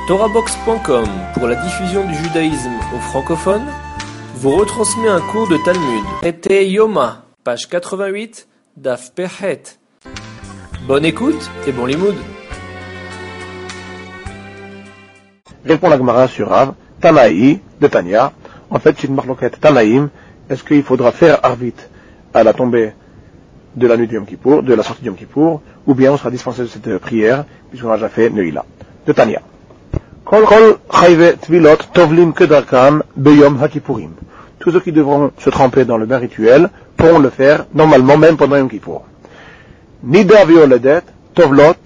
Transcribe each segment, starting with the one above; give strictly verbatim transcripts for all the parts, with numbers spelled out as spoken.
Torahbox point com, pour la diffusion du judaïsme aux francophones, vous retransmet un cours de Talmud. Traité Yoma, page quatre-vingt-huit, Daf Perhet. Bonne écoute et bon limoud. Répond la Gemara sur Rav, Tanaï, de Tania. En fait, c'est une marloquette Tanaïm. Est-ce qu'il faudra faire Arvit à la tombée de la nuit de Yom Kippour, de la sortie de Yom Kippour, ou bien on sera dispensé de cette prière, puisqu'on a déjà fait Neila. De Tania. Kol kol chayve tvilot tovlim kedarkan beyom hakipurim. Tous ceux qui devront se tremper dans le bain rituel pourront le faire normalement même pendant Yom Kippour. Nida violedet tovlot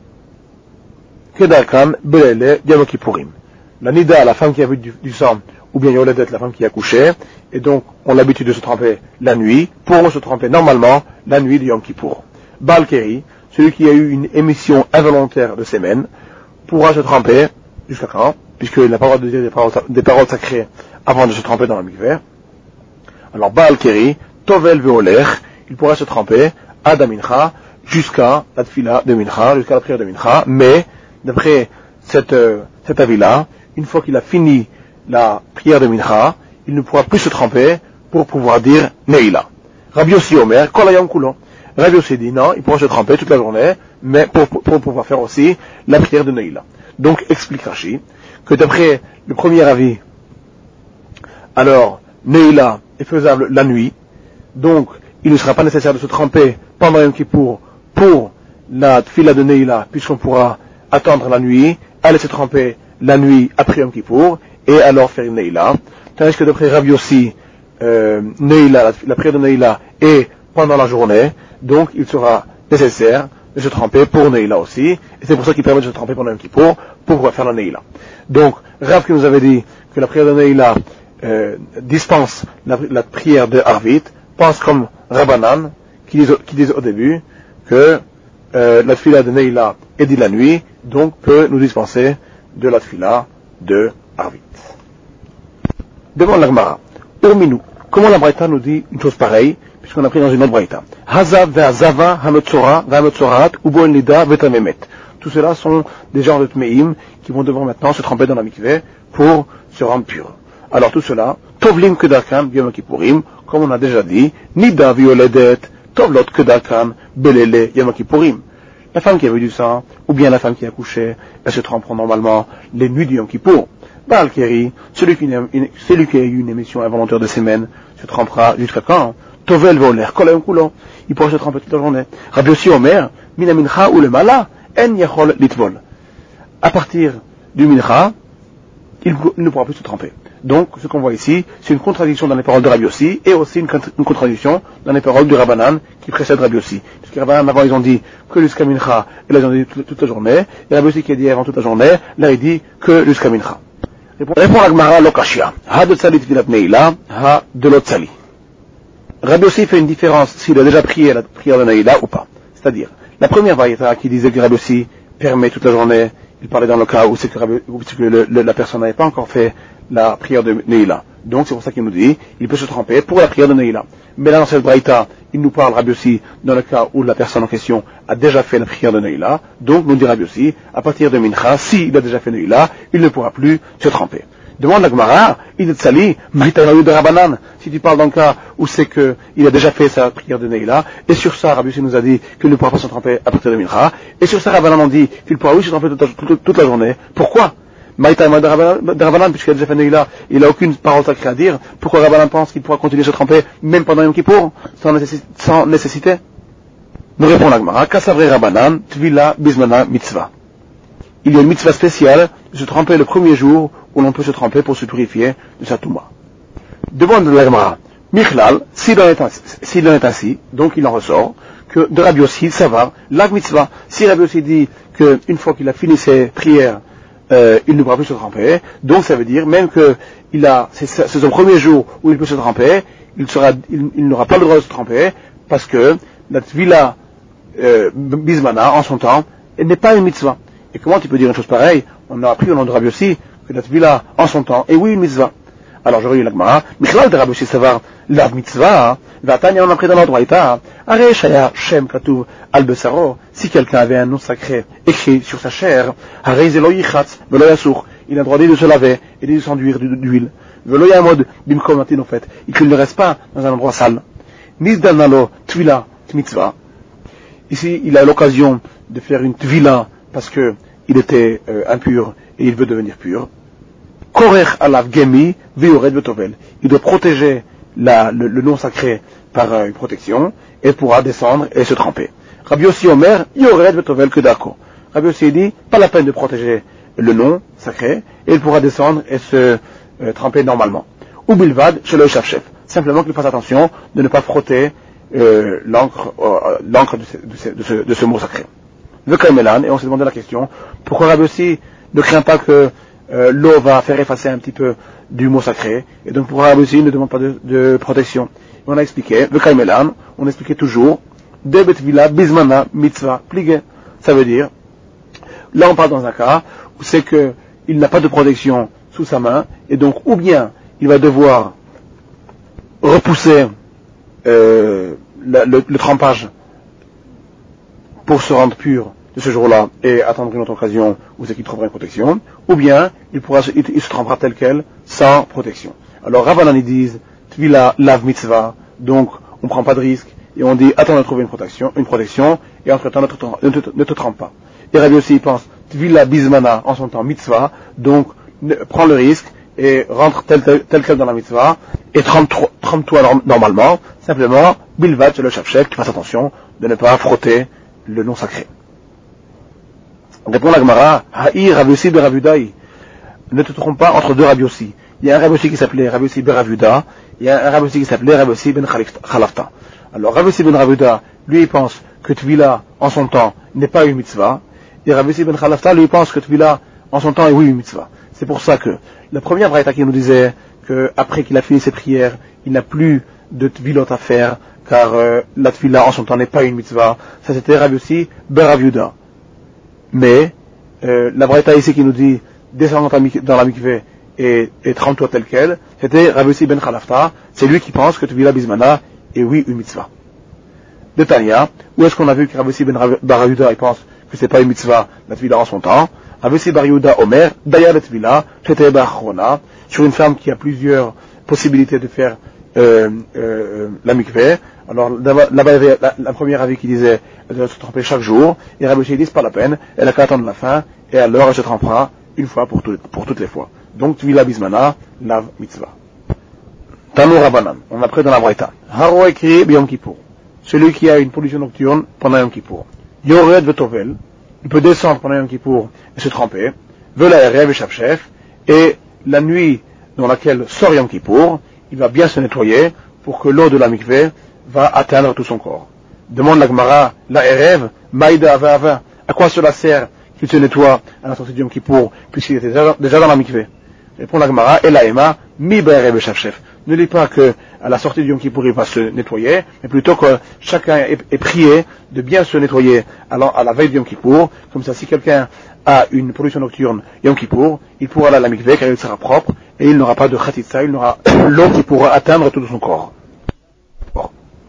kedarkan belele Yom Kippurim. La nida, la femme qui a vu du, du sang, ou bien yoledet, la femme qui a couché, et donc ont l'habitude de se tremper la nuit, pourront se tremper normalement la nuit de Yom Kippour. Baal Keri, celui qui a eu une émission involontaire de sémen, pourra se tremper jusqu'à quand, puisqu'il n'a pas le droit de dire des paroles, des paroles sacrées avant de se tremper dans la mikveh. Alors Baal Keri, Tovel Veoler, il pourra se tremper à Damincha jusqu'à la tfila de Mincha, jusqu'à la prière de Mincha, mais d'après cette, euh, cet avis-là, une fois qu'il a fini la prière de Mincha, il ne pourra plus se tremper pour pouvoir dire Neila. Rabbi Yossi Omer, Kolayam Koulon. Rabbi Yossi dit non, il pourra se tremper toute la journée, mais pour, pour, pour pouvoir faire aussi la prière de Neila. Donc, explique Rashi, que d'après le premier avis, alors, Neila est faisable la nuit, donc, il ne sera pas nécessaire de se tremper pendant Yom Kippour pour la tfila de Neila, puisqu'on pourra attendre la nuit, aller se tremper la nuit après Yom Kippour, et alors faire une Neila. Tandis que d'après Rabbi Yossi, euh, Neila, la, la prière de Neila est pendant la journée, donc il sera nécessaire de se tremper pour Neila aussi, et c'est pour ça qu'il permet de se tremper pendant Yom Kippour, pour pouvoir faire la Neila. Donc, Rav qui nous avait dit que la prière de Neila euh, dispense la, la prière de Arvit, pense comme Rabbanan, qui disent, qui disent au début que euh, la tfila de Neila est dit la nuit, donc peut nous dispenser de la tfila de Arvit. Devant la Gemara, Urminu, comment la Braïta nous dit une chose pareille, puisqu'on a pris dans une autre Braïta. Hazav ve'azava hanotzora ve'anotzorat uboen lida ve'tamemet. Tout cela sont des genres de tmeim qui vont devoir maintenant se tremper dans la mikveh pour se rendre purs. Alors tout cela, tovlim kedarkan yom kippurim, comme on a déjà dit, nida violedet, tovlot kedarkan belele yom kippurim. La femme qui a vu du sang, ou bien la femme qui a couché, elle se trempera normalement les nuits du Yom Kippour. Baal Keri, celui qui, celui qui a eu une émission involontaire de sémen, se trempera jusqu'à quand? Tovel voler, kolayom koulon. Il pourra se tremper toute la journée. Rabbi Yossi Omer, mina mincha ou le mala, en yachol litvol. À partir du mincha, il ne pourra plus se tremper. Donc, ce qu'on voit ici, c'est une contradiction dans les paroles de Rabbi Yossi, et aussi une, une contradiction dans les paroles du Rabbanan qui précède Rabbi Yossi. Puisque les Rabbanan, avant, ils ont dit que jusqu'à mincha, et là, ils ont dit toute, toute la journée, et Rabbi Yossi qui a dit avant toute la journée, là, il dit que jusqu'à mincha. Répond la Gemara Lokashia. Ha de tzalit vilat neila, ha de lot tzali. Rabbi Yossi fait une différence s'il a déjà prié la prière de Neila ou pas. C'est-à-dire, la première variété qui disait que Rabbi Yossi permet toute la journée, il parlait dans le cas où c'est que, Rabbi, où c'est que le, le, la personne n'avait pas encore fait la prière de Neila. Donc c'est pour ça qu'il nous dit, il peut se tremper pour la prière de Neila. Mais là dans cette braïta, il nous parle Rabbi Yossi dans le cas où la personne en question a déjà fait la prière de Neila. Donc nous dit Rabbi Yossi, à partir de Mincha, s'il a déjà fait Neila, il ne pourra plus se tremper. Demande la Gemara, il est sali, de Rabbanan. Si tu parles dans le cas où c'est que il a déjà fait sa prière de Neila, et sur ça Rabbi Yossi nous a dit qu'il ne pourra pas se tremper à partir de Mincha, et sur ça Rabbanan a dit qu'il pourra oui se tremper toute la, toute, toute la journée. Pourquoi? Maïtaïma de Rabbanan, puisqu'il a déjà fait Neila, il n'a aucune parole sacrée à dire. Pourquoi Rabbanan pense qu'il pourra continuer à se tremper même pendant Yom Kippour, sans, nécessi- sans nécessité? Nous répond la Gemara, Kassavre Rabbanan, Tvila Bismana Mitzvah. Il y a une mitzvah spéciale de se tremper le premier jour où l'on peut se tremper pour se purifier de sa touma. Demande la Gemara, Michlal, s'il en est ainsi, s'il en est ainsi, donc il en ressort, que de Rabbi Yossi, ça va, la mitzvah, si Rabbi Yossi dit qu'une fois qu'il a fini ses prières, Euh, il ne pourra plus se tremper, donc ça veut dire même que il a, c'est, c'est son premier jour où il peut se tremper, il sera, il, il n'aura pas le droit de se tremper parce que la tvila euh, bismana en son temps n'est pas une mitzvah. Et comment tu peux dire une chose pareille? On a appris au nom de Rabbi Yossi que la tvila en son temps est oui une mitzvah. Alors j'aurais eu la Gemara, Michlal de Rabbi Yossi savar la mitzvah, Vatania, on a pris dans l'ordre Haïta, Are Shaya Shem Katuv Al Besaro, si quelqu'un avait un nom sacré écrit sur sa chair, Are Zelo Yichatz, Velo Yasur, il a le droit de se laver et de s'enduire d'huile. Velo Yamod Bimkom Matin, en fait, et qu'il ne reste pas dans un endroit sale. Nizdanalo Tvila Mitzvah. Ici, il a l'occasion de faire une tvila parce que il était euh, impur et il veut devenir pur. Korer alav gemi viored betovel. Il doit protéger la, le, le nom sacré par euh, une protection et pourra descendre et se tremper. Rabbi Yossi Omer, yored betovel que d'accord. Rabbi Yossi dit, pas la peine de protéger le nom sacré et il pourra descendre et se euh, tremper normalement. Ou bilvad chez le chef chef. Simplement qu'il fasse attention de ne pas frotter euh, l'encre, euh, l'encre de ce, de, ce, de, ce, de ce mot sacré. Le Kaimelan, et on s'est demandé la question, pourquoi Rabbi Yossi ne craint pas que euh, l'eau va faire effacer un petit peu du mot sacré, et donc pourquoi Rabbi Yossi ne demande pas de, de protection. Et on a expliqué, le Kaimelan, on expliquait toujours, Debet vila bismana mitzvah pligé. Ça veut dire, là on parle dans un cas où c'est que il n'a pas de protection sous sa main, et donc ou bien il va devoir repousser euh, le, le, le trempage pour se rendre pur de ce jour-là et attendre une autre occasion où c'est qu'il trouvera une protection, ou bien il, pourra, il, il se trempera tel quel sans protection. Alors Ravanan ils disent Tvila lav mitzvah, donc on ne prend pas de risque et on dit attends de trouver une protection, une protection et entre-temps ne te, ne te, ne te trempe pas. Et Rabbi aussi il pense Tvila bismana en son temps mitzvah, donc ne, prends le risque et rentre tel, tel, tel quel dans la mitzvah et trempe-toi, trempe-toi normalement, simplement bilvat le chef-chef, tu fasses attention de ne pas frotter le nom sacré. Répond la Gemara, Haï Rabbi Yossi Berav Yehuda. Ne te trompe pas entre deux Rabbi Yossi. Il y a un Rabbi Yossi qui s'appelait Rabbi Yossi Berav Yehuda, il y a un Rabbi Yossi qui s'appelait Rabbi Yossi Ben Khalafta. Alors Rabbi Yossi Ben Rav Yehuda, lui il pense que Tvila en son temps n'est pas une mitzvah, et Rabbi Yossi Ben Khalafta lui pense que Tvila en son temps est oui une mitzvah. C'est pour ça que la première braïta qui nous disait que après qu'il a fini ses prières, il n'a plus de Tvilot à faire, car euh, la Tvila en son temps n'est pas une mitzvah, ça c'était Rabbi Yossi Berav Yehuda. Mais euh, la braïta ici qui nous dit descends dans la mikveh et, et trempe-toi tel quel, c'était Rabbi Yossi Ben Khalafta, c'est lui qui pense que Tvila Bismana est oui une mitzvah. De Tanya, où est-ce qu'on a vu que Rabbi Yossi Ben Rav Yehuda il pense que c'est pas une mitzvah la Tvila en son temps? Rabbi Yossi Bar Yehuda Omer, Daya la Tvila, c'était Bachrona, sur une femme qui a plusieurs possibilités de faire euh, euh, la mikveh. Alors là-bas il y avait la, la première avis qui disait elle doit se tremper chaque jour, et Rabbi Yossi dit c'est pas la peine, elle a qu'à attendre la fin, et alors elle se trempera une fois pour, tout, pour toutes les fois. Donc Tvila Bismana, Lav Mitzvah. Tanu Rabbanan, on a pris dans la Braïta. Haro écrit Yom Kippour, celui qui a une pollution nocturne pendant Yom Kippour. Yored Vetovel, il peut descendre pendant Yom Kippour et se tremper. Velaerev et Chef, et la nuit dans laquelle sort Yom Kippour, il va bien se nettoyer pour que l'eau de la mikveh va atteindre tout son corps. Demande la Gemara, la Erev, Maïda Ava Ava, à quoi cela sert qu'il se nettoie à la sortie du Yom Kippour, puisqu'il était déjà, déjà dans la mikveh? Répond la Gemara, et la Ema, Mi Baerev et Chef. Ne lis pas que à la sortie du Yom Kippour il va se nettoyer, mais plutôt que chacun est, est prié de bien se nettoyer à la, à la veille du Yom Kippour. Comme ça, si quelqu'un a une pollution nocturne Yom Kippour, il pourra aller à la mikveh car il sera propre et il n'aura pas de khatitsa, il n'aura l'eau qui pourra atteindre tout son corps. Bon.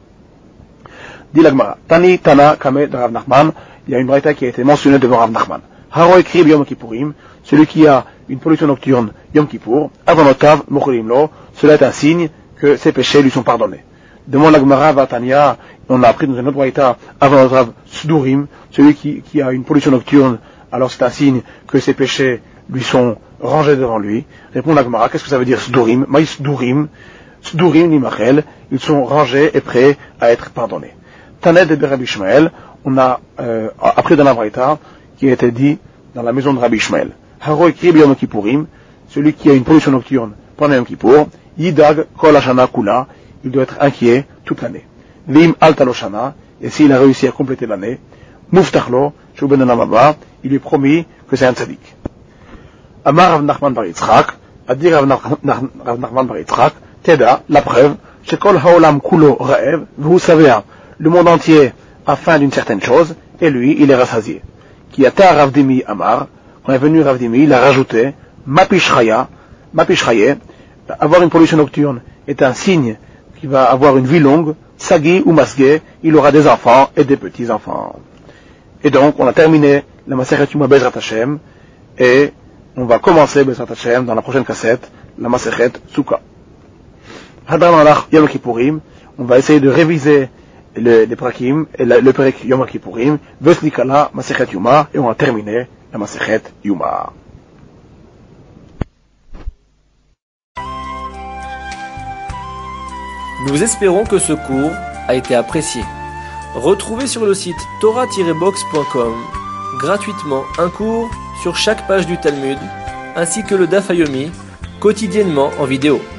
Dit la Gemara, Tani Tana Kame de Rav Nachman, il y a une braïta qui a été mentionnée devant Rav Nachman. Haro écrit Yom Kippourim, celui qui a une pollution nocturne Yom Kippour, Avonotav Mocholim Lo, cela est un signe que ses péchés lui sont pardonnés. Demande la Gemara Vatania, on a appris dans une autre braïta Avonotav Sdurim, celui qui, qui a une pollution nocturne, alors c'est un signe que ses péchés lui sont rangés devant lui. Répond la Gemara, qu'est-ce que ça veut dire Sdurim? Maïs Sdurim, Sdurim Nimachel, ils sont rangés et prêts à être pardonnés. Taned de Rabbi Ishmael, on a euh, appris dans la braïta qui a été dit dans la maison de Rabbi Ishmael. Haro écrit Yom Kippourim, celui qui a une pollution nocturne pendant Yom Kippour, Yidag Kol Hashana Kula, il doit être inquiet toute l'année. Lim Alta Loshana, et s'il a réussi à compléter l'année, Muftachlo, Shuben Namaba, il lui est promis que c'est un tzaddik. Amar Rav Nachman Bar Yitzchak, a dit Rav Nachman Bar Yitzchak, Teda, la preuve, Shekol Haolam Kulo Raev, vous savez, le monde entier a faim d'une certaine chose, et lui, il est rassasié. Qui a ta Rav Dimi Amar, quand est venu Rav Dimi, il a rajouté, Mapishraya, Mapishraya, avoir une pollution nocturne est un signe qui va avoir une vie longue, Sagi ou Masgé, il aura des enfants et des petits-enfants. Et donc, on a terminé la Masechet Yuma Bezrat Hashem, et on va commencer Bezrat Hashem dans la prochaine cassette, la Masechet Sukkah. Hadran Alach Yom Kippourim, on va essayer de réviser le, les prakim, et le, le perek Yom Kippourim, Veslikala Masechet Yuma, et on va terminer la Masechet Yuma. Nous espérons que ce cours a été apprécié. Retrouvez sur le site torah tiret box point com gratuitement un cours sur chaque page du Talmud, ainsi que le Daf Yomi, quotidiennement en vidéo.